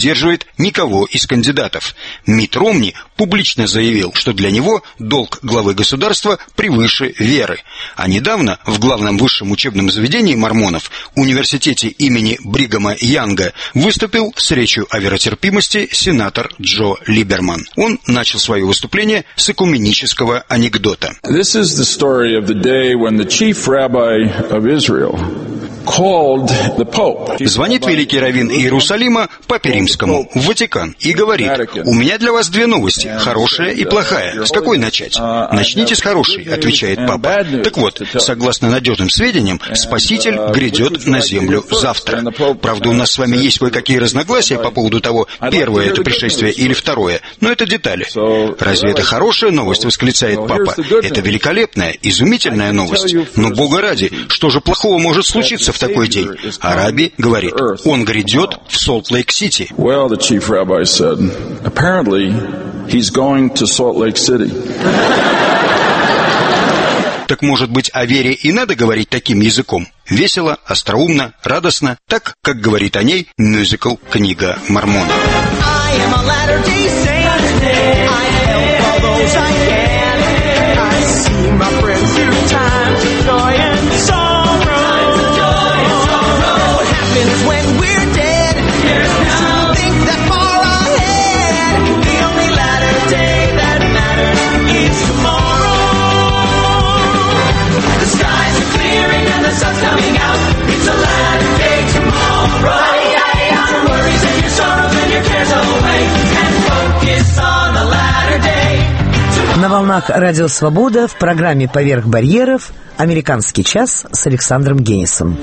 поддерживает никого из кандидатов. Митт Ромни публично заявил, что для него долг главы государства превыше веры. А недавно в главном высшем учебном заведении мормонов, университете имени Бригама Янга, выступил с речью о веротерпимости сенатор Джо Либерман. Он начал свое выступление с экуменического анекдота. This is the story of the day when the chief rabbi of Israel звонит великий раввин Иерусалима Папе Римскому в Ватикан и говорит: «У меня для вас две новости, хорошая и плохая. С какой начать?» «Начните с хорошей», отвечает Папа. Так вот, согласно надежным сведениям, Спаситель грядет на землю завтра. Правда, у нас с вами есть кое-какие разногласия по поводу того, первое это пришествие или второе, но это детали. «Разве это хорошая новость?» восклицает Папа. «Это великолепная, изумительная новость. Но, Бога ради, что же плохого может случиться в такой день?» А Раби говорит: «Он грядет в Солт-Лейк-Сити». Well, the chief rabbi said, apparently he's going to Salt Lake City. Так, может быть, о вере и надо говорить таким языком? Весело, остроумно, радостно, так, как говорит о ней мюзикл «Книга Мормона». На волнах Радио Свобода в программе «Поверх барьеров» «Американский час» с Александром Генисом.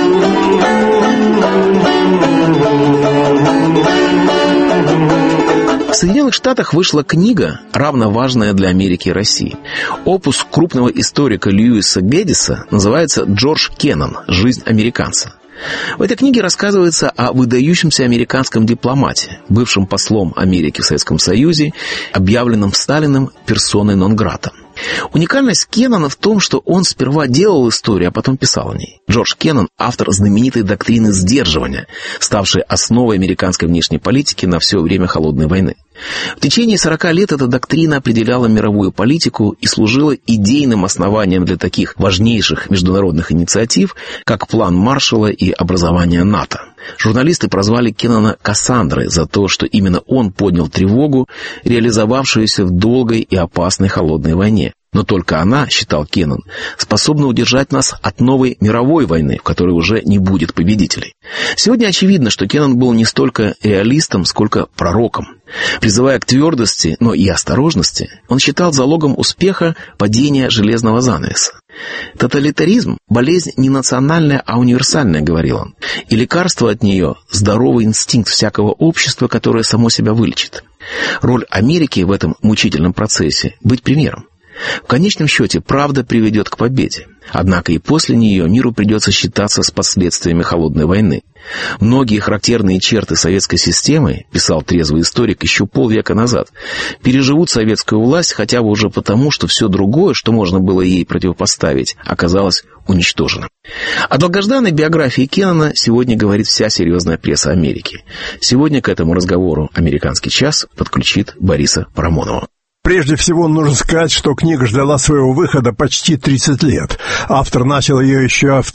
В Соединенных Штатах вышла книга, равно важная для Америки и России. Опус крупного историка Льюиса Гэддиса называется «Джордж Кеннон. Жизнь американца». В этой книге рассказывается о выдающемся американском дипломате, бывшем послом Америки в Советском Союзе, объявленном Сталиным персоной нон-грата. Уникальность Кеннона в том, что он сперва делал историю, а потом писал о ней. Джордж Кеннон – автор знаменитой доктрины сдерживания, ставшей основой американской внешней политики на все время Холодной войны. В течение 40 лет эта доктрина определяла мировую политику и служила идейным основанием для таких важнейших международных инициатив, как план Маршалла и образование НАТО. Журналисты прозвали Кеннона Кассандрой за то, что именно он поднял тревогу, реализовавшуюся в долгой и опасной Холодной войне. Но только она, считал Кеннон, способна удержать нас от новой мировой войны, в которой уже не будет победителей. Сегодня очевидно, что Кеннон был не столько реалистом, сколько пророком. Призывая к твердости, но и осторожности, он считал залогом успеха падения железного занавеса. «Тоталитаризм – болезнь не национальная, а универсальная», — говорил он, «и лекарство от нее – здоровый инстинкт всякого общества, которое само себя вылечит. Роль Америки в этом мучительном процессе – быть примером. В конечном счете правда приведет к победе. Однако и после нее миру придется считаться с последствиями Холодной войны. Многие характерные черты советской системы, писал трезвый историк еще полвека назад, переживут советскую власть хотя бы уже потому, что все другое, что можно было ей противопоставить, оказалось уничтожено». О долгожданной биографии Кеннона сегодня говорит вся серьезная пресса Америки. Сегодня к этому разговору «Американский час» подключит Бориса Парамонова. Прежде всего, нужно сказать, что книга ждала своего выхода почти 30 лет. Автор начал ее еще в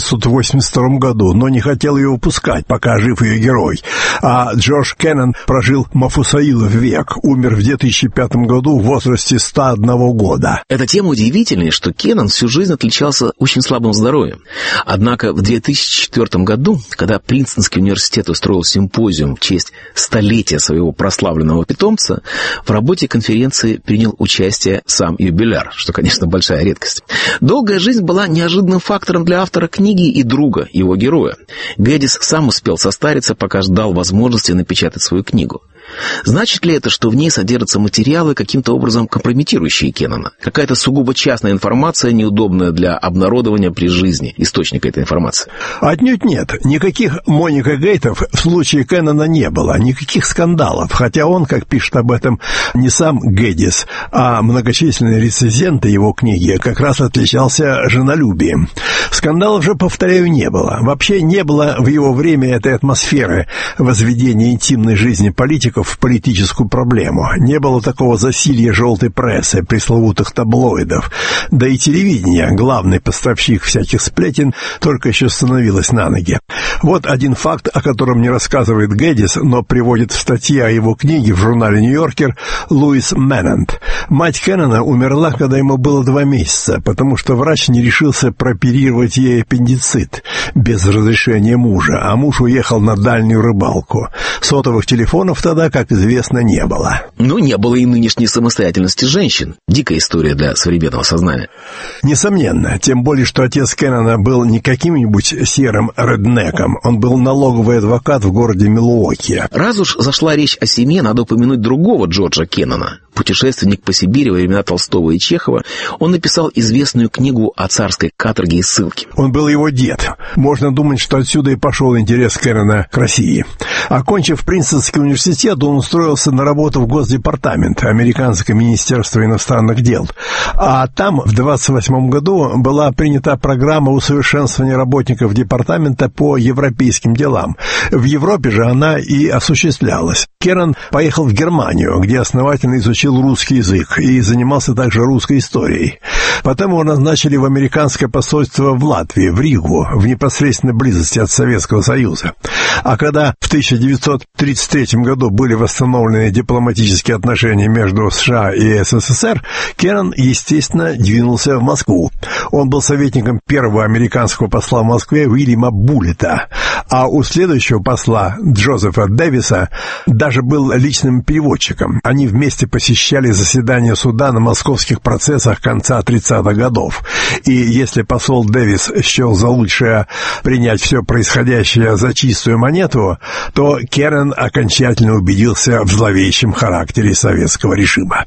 1982 году, но не хотел ее выпускать, пока жив ее герой. А Джордж Кеннон прожил Мафусаилов век, умер в 2005 году в возрасте 101 года. Эта тема удивительная, что Кеннон всю жизнь отличался очень слабым здоровьем. Однако в 2004 году, когда Принстонский университет устроил симпозиум в честь столетия своего прославленного питомца, в работе конференции принял участие сам юбиляр, что, конечно, большая редкость. Долгая жизнь была неожиданным фактором для автора книги и друга его героя. Гэддис сам успел состариться, пока ждал возможности напечатать свою книгу. Значит ли это, что в ней содержатся материалы, каким-то образом компрометирующие Кеннона? Какая-то сугубо частная информация, неудобная для обнародования при жизни источника этой информации? Отнюдь нет. Никаких Моника Гейтов в случае Кеннона не было. Никаких скандалов. Хотя он, как пишет об этом не сам Гэддис, а многочисленные рецензенты его книги, как раз отличался женолюбием. Скандалов же, повторяю, не было. Вообще не было в его время этой атмосферы возведения интимной жизни политиков в политическую проблему. Не было такого засилья желтой прессы, пресловутых таблоидов. Да и телевидение, главный поставщик всяких сплетен, только еще становилось на ноги. Вот один факт, о котором не рассказывает Гэддис, но приводит в статье о его книге в журнале «Нью-Йоркер» Луис Меннант. Мать Кеннона умерла, когда ему было 2 месяца, потому что врач не решился прооперировать ей аппендицит без разрешения мужа, а муж уехал на дальнюю рыбалку. Сотовых телефонов тогда, как известно, не было. Не было и нынешней самостоятельности женщин. Дикая история для современного сознания. Несомненно, тем более, что отец Кеннона был не каким-нибудь серым реднеком, он был налоговый адвокат в городе Милуоки. Раз уж зашла речь о семье, надо упомянуть другого Джорджа Кеннона. Путешественник по Сибири во времена Толстого и Чехова, он написал известную книгу о царской каторге и ссылке. Он был его дед. Можно думать, что отсюда и пошел интерес Кеннона к России. Окончив Принстонский университет, он устроился на работу в Госдепартамент, Американское министерство иностранных дел. А там в 1928 году была принята программа усовершенствования работников департамента по европейским делам. В Европе же она и осуществлялась. Кеннон поехал в Германию, где основательно изучил русский язык и занимался также русской историей. Потом его назначили в американское посольство в Латвии, в Ригу, в непосредственной близости от Советского Союза. А когда в 1933 году были восстановлены дипломатические отношения между США и СССР, Кеннон, естественно, двинулся в Москву. Он был советником первого американского посла в Москве Уильяма Буллета, а у следующего посла Джозефа Дэвиса даже был личным переводчиком. Они вместе посещали заседания суда на московских процессах конца 30-х годов. И если посол Дэвис счел за лучшее принять все происходящее за чистую монету, то Кеннон окончательно убедился в зловещем характере советского режима.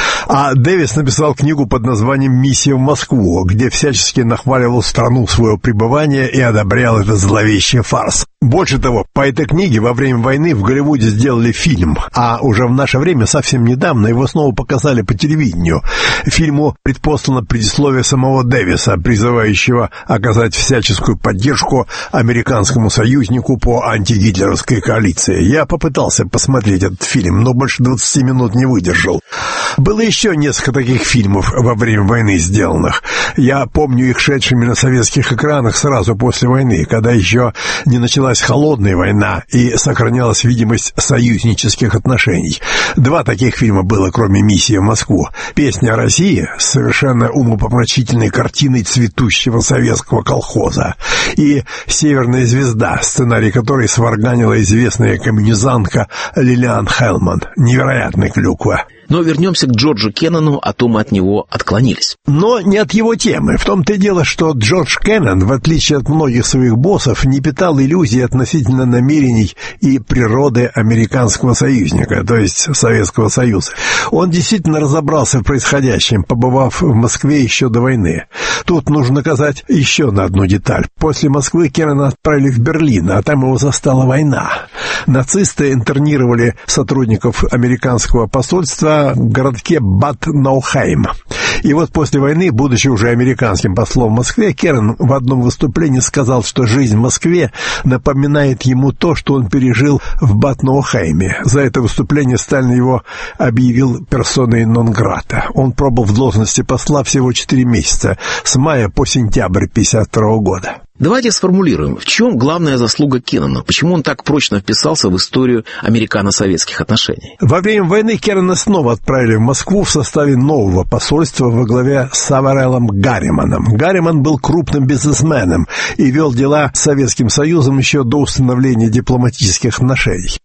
А Дэвис написал книгу под названием «Миссия в Москву», где всячески нахваливал страну своего пребывания и одобрял этот зловещий фарс. Больше того, по этой книге во время войны в Голливуде сделали фильм, а уже в наше время, совсем недавно, его снова показали по телевидению. Фильму предпослано предисловие самого Дэвиса, призывающего оказать всяческую поддержку американскому союзнику по антигитлеровской коалиции. Я попытался посмотреть этот фильм, но больше 20 минут не выдержал. Было еще несколько таких фильмов во время войны сделанных. Я помню их шедшими на советских экранах сразу после войны, когда еще не началась холодная война и сохранялась видимость союзнических отношений. 2 таких фильма было, кроме «Миссии в Москву». «Песня о России» с совершенно умопомрачительной картиной цветущего советского колхоза и «Северная звезда», сценарий которой сварганила известная коммунизантка Лилиан Хелман. Невероятная клюква. Но вернемся к Джорджу Кеннону, а то мы от него отклонились. Но не от его темы. В том-то и дело, что Джордж Кеннон, в отличие от многих своих боссов, не питал иллюзий относительно намерений и природы американского союзника, то есть Советского Союза. Он действительно разобрался в происходящем, побывав в Москве еще до войны. Тут нужно указать еще на одну деталь. После Москвы Кеннона отправили в Берлин, а там его застала война. Нацисты интернировали сотрудников американского посольства в городке Бад Наухайм. И вот после войны, будучи уже американским послом в Москве, Кеннон в одном выступлении сказал, что жизнь в Москве напоминает ему то, что он пережил в Бад Наухайме. За это выступление Сталин его объявил персоной нон-грата. Он пробыл в должности посла всего 4 месяца, с мая по сентябрь 1952 года. Давайте сформулируем, в чем главная заслуга Кеннона? Почему он так прочно вписался в историю американо-советских отношений? Во время войны Кеннона снова отправили в Москву в составе нового посольства во главе с Савереллом Гарриманом. Гарриман был крупным бизнесменом и вел дела с Советским Союзом еще до установления дипломатических отношений.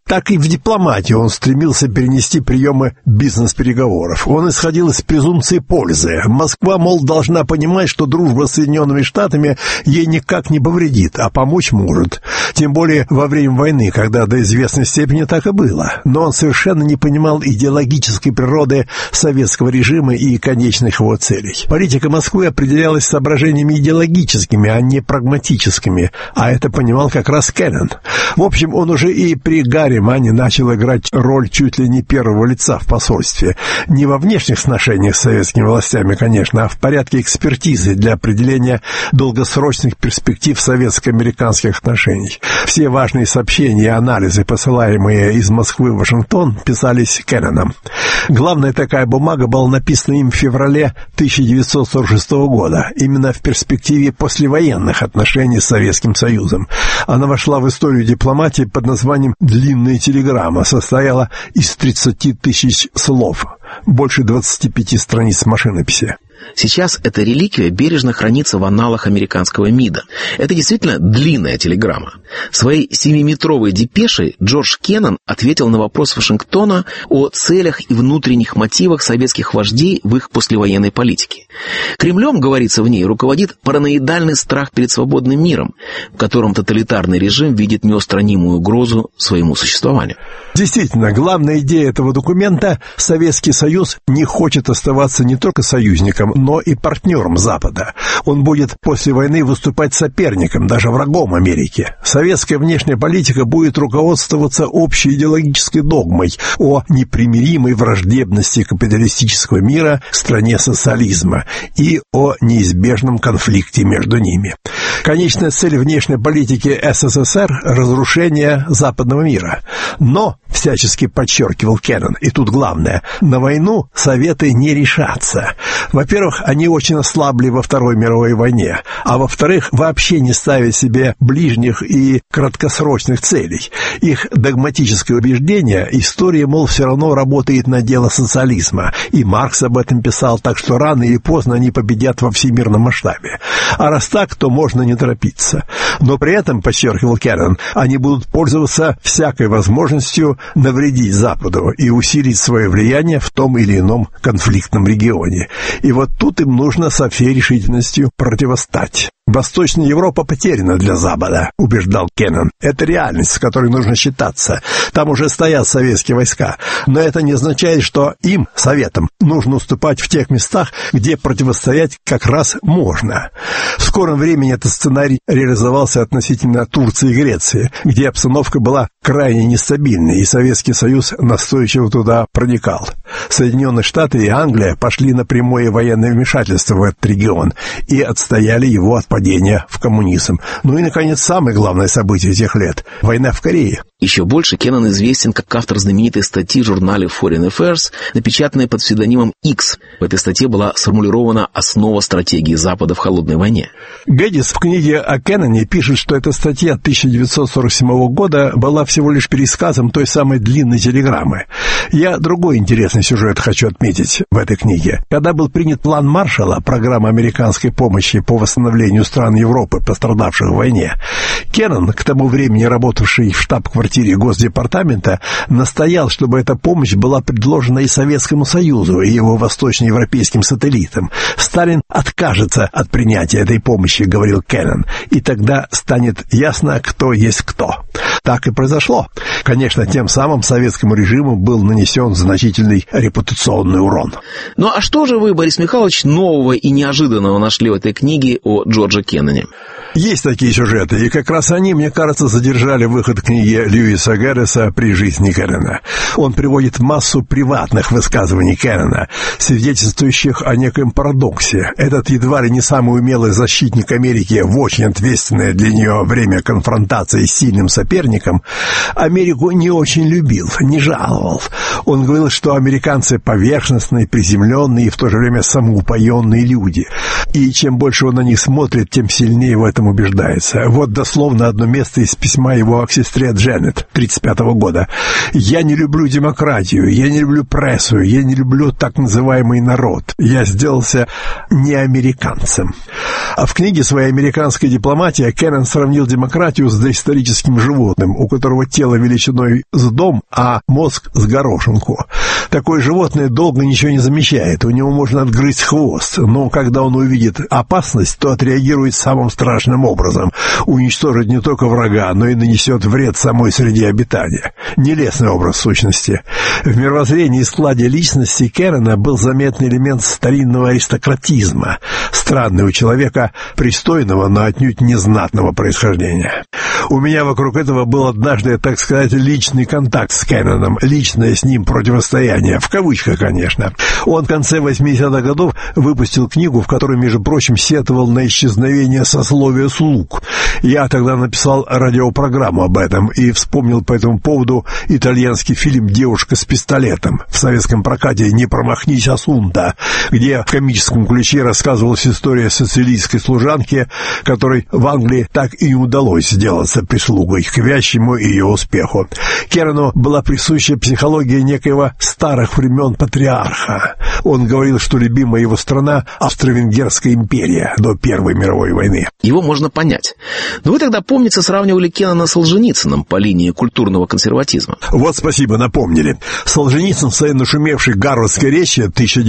Так и в дипломатии он стремился перенести приемы бизнес-переговоров. Он исходил из презумпции пользы. Москва, мол, должна понимать, что дружба с Соединенными Штатами ей никак не повредит, а помочь может. Тем более во время войны, когда до известной степени так и было. Но он совершенно не понимал идеологической природы советского режима и конечных его целей. Политика Москвы определялась соображениями идеологическими, а не прагматическими, а это понимал как раз Кеннон. В общем, он уже и при Гарри Манне начал играть роль чуть ли не первого лица в посольстве. Не во внешних сношениях с советскими властями, конечно, а в порядке экспертизы для определения долгосрочных перспектив советско-американских отношений. Все важные сообщения и анализы, посылаемые из Москвы в Вашингтон, писались Кенноном. Главная такая бумага была написана им в феврале 1946 года, именно в перспективе послевоенных отношений с Советским Союзом. Она вошла в историю дипломатии под названием «Длинная телеграмма», состояла из 30 тысяч слов, больше 25 страниц машинописи. Сейчас эта реликвия бережно хранится в аналах американского МИДа. Это действительно длинная телеграмма. Своей 7-метровой депешей Джордж Кеннон ответил на вопрос Вашингтона о целях и внутренних мотивах советских вождей в их послевоенной политике. Кремлем, говорится в ней, руководит параноидальный страх перед свободным миром, в котором тоталитарный режим видит неустранимую угрозу своему существованию. Действительно, главная идея этого документа – Советский Союз не хочет оставаться не только союзником, но и партнером Запада. Он будет после войны выступать соперником, даже врагом Америки. Советская внешняя политика будет руководствоваться общей идеологической догмой о непримиримой враждебности капиталистического мира к стране социализма и о неизбежном конфликте между ними. Конечная цель внешней политики СССР – разрушение западного мира. Но, всячески подчеркивал Кеннон, и тут главное, на войну Советы не решатся. Во-первых, они очень ослабли во Второй мировой войне, а во-вторых, вообще не ставят себе ближних и краткосрочных целей. Их догматическое убеждение – история, мол, все равно работает на дело социализма, и Маркс об этом писал, так что рано или поздно они победят во всемирном масштабе. А раз так, то можно не торопиться. Но при этом, подчеркивал Кеннон, они будут пользоваться всякой возможностью навредить Западу и усилить свое влияние в том или ином конфликтном регионе. И вот тут им нужно со всей решительностью противостать. Восточная Европа потеряна для Запада, убеждал Кеннон. Это реальность, с которой нужно считаться. Там уже стоят советские войска. Но это не означает, что им, Советам, нужно уступать в тех местах, где противостоять как раз можно. В скором времени этот сценарий реализовался относительно Турции и Греции, где обстановка была крайне нестабильной, и Советский Союз настойчиво туда проникал. Соединенные Штаты и Англия пошли на прямое военное вмешательство в этот регион и отстояли его от падения в коммунизм. Ну и, наконец, самое главное событие тех лет – война в Корее. Еще больше Кеннон известен как автор знаменитой статьи в журнале Foreign Affairs, напечатанной под псевдонимом X. В этой статье была сформулирована основа стратегии Запада в холодной войне. Гэддис в книге о Кенноне пишет, что эта статья 1947 года была всего лишь пересказом той самой длинной телеграммы. Я другой интересный сюжет хочу отметить в этой книге. Когда был принят план Маршалла, программа американской помощи по восстановлению стран Европы, пострадавших в войне, Кеннон, к тому времени работавший в штаб-квартире Госдепартамента, настоял, чтобы эта помощь была предложена и Советскому Союзу, и его восточноевропейским сателлитам. Сталин откажется от принятия этой помощи, говорил Кеннон, и тогда станет ясно, кто есть кто. Так и произошло. Конечно, тем самым советскому режиму был нанесен значительный репутационный урон. Ну а что же вы, Борис Михайлович, нового и неожиданного нашли в этой книге о Джордже Кенноне? Есть такие сюжеты, и как раз они, мне кажется, задержали выход книги Льюиса Гэддиса при жизни Кеннона. Он приводит массу приватных высказываний Кеннона, свидетельствующих о некоем парадоксе. Этот едва ли не самый умелый защитник Америки в очень ответственное для нее время конфронтации с сильным соперником Америку не очень любил, не жаловал. Он говорил, что американцы поверхностные, приземленные и в то же время самоупоенные люди. И чем больше он на них смотрит, тем сильнее в этом убеждается. Вот дословно одно место из письма его к сестре Дженнет 1935 года. «Я не люблю демократию, я не люблю прессу, я не люблю так называемый народ. Я сделался неамериканцем». А в книге своей «Американская дипломатия» Кеннон сравнил демократию с доисторическим животным, у которого тело величиной с дом, а мозг с горошинку. Такое животное долго ничего не замечает, у него можно отгрызть хвост, но когда он увидит опасность, то отреагирует самым страшным образом, уничтожит не только врага, но и нанесет вред самой среде обитания. Нелестный образ в сущности. В мировоззрении и складе личности Кеннона был заметный элемент старинного аристократизма, странный у человека пристойного, но отнюдь незнатного происхождения. У меня вокруг этого был однажды, так сказать, личный контакт с Кенноном, личное с ним противостояние, в кавычках, конечно. Он в конце 80-х годов выпустил книгу, в которой, между прочим, сетовал на исчезновение сословия слуг. Я тогда написал радиопрограмму об этом и вспомнил по этому поводу итальянский фильм «Девушка с пистолетом» в советском прокате «Не промахнись, Асунта», где в комическом ключе рассказывалась история сицилийской служанки, которой в Англии так и не удалось сделаться прислугой к вящему ее успеху. Керну была присуща психология некоего старых времен патриарха. Он говорил, что любимая его страна — Австро-Венгерская империя до Первой мировой войны. Его можно понять. Но вы тогда, помнится, сравнивали Кеннона с Солженицыным по линии культурного консерватизма. Вот спасибо, напомнили. Солженицын в своей нашумевшей гарвардской речи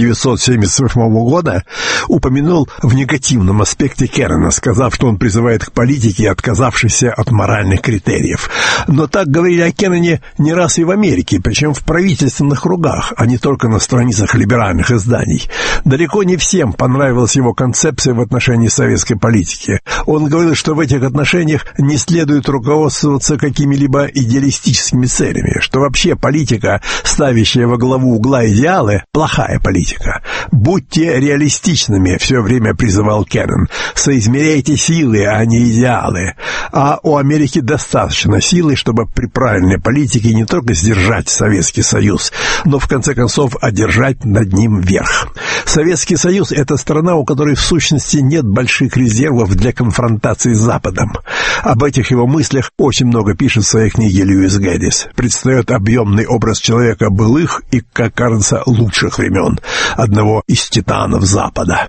1978 года упомянул в негативном аспекте Кеннона, сказав, что он призывает к политике, отказавшейся от моральных критериев. Но так говорили о Кенноне не раз и в Америке, причем в правительственных кругах, а не только на страницах либеральных изданий. Далеко не всем понравилась его концепция в отношении советской политики. Он говорил, что в этих отношениях не следует руководствоваться какими-либо идеалистическими целями, что вообще политика, ставящая во главу угла идеалы, плохая политика. «Будьте реалистичными», все время призывал Кеннон. «Соизмеряйте силы, а не идеалы». А у Америки достаточно силы, чтобы при правильной политике не только сдержать Советский Союз, но в конце концов одержать над ним верх. Советский Союз — это страна, у которой в сущности нет больших резервов для конфронтации с Западом. Об этих его мыслях очень много пишет в своей книге Льюис Гэддис. Предстает объемный образ человека былых и, как кажется, лучших времен, одного из титанов Запада.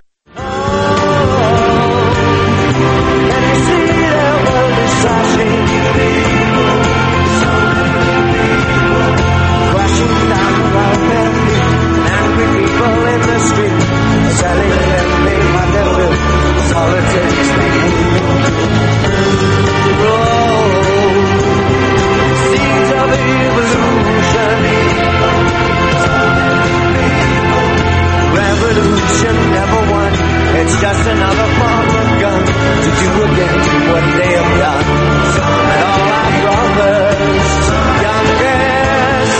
It's just another form of gun to do again what they have done. And all our brothers, youngest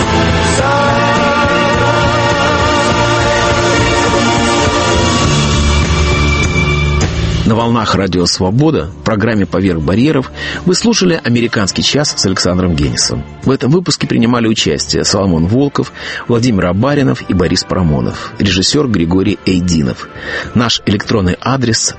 На волнах Радио Свобода, в программе «Поверх барьеров», вы слушали «Американский час» с Александром Генисом. В этом выпуске принимали участие Соломон Волков, Владимир Абаринов и Борис Парамонов, режиссер Григорий Эйдинов. Наш электронный адрес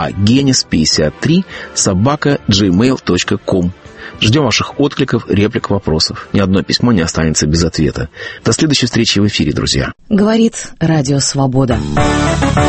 aagenis53@gmail.com. Ждем ваших откликов, реплик, вопросов. Ни одно письмо не останется без ответа. До следующей встречи в эфире, друзья. Говорит Радио Свобода.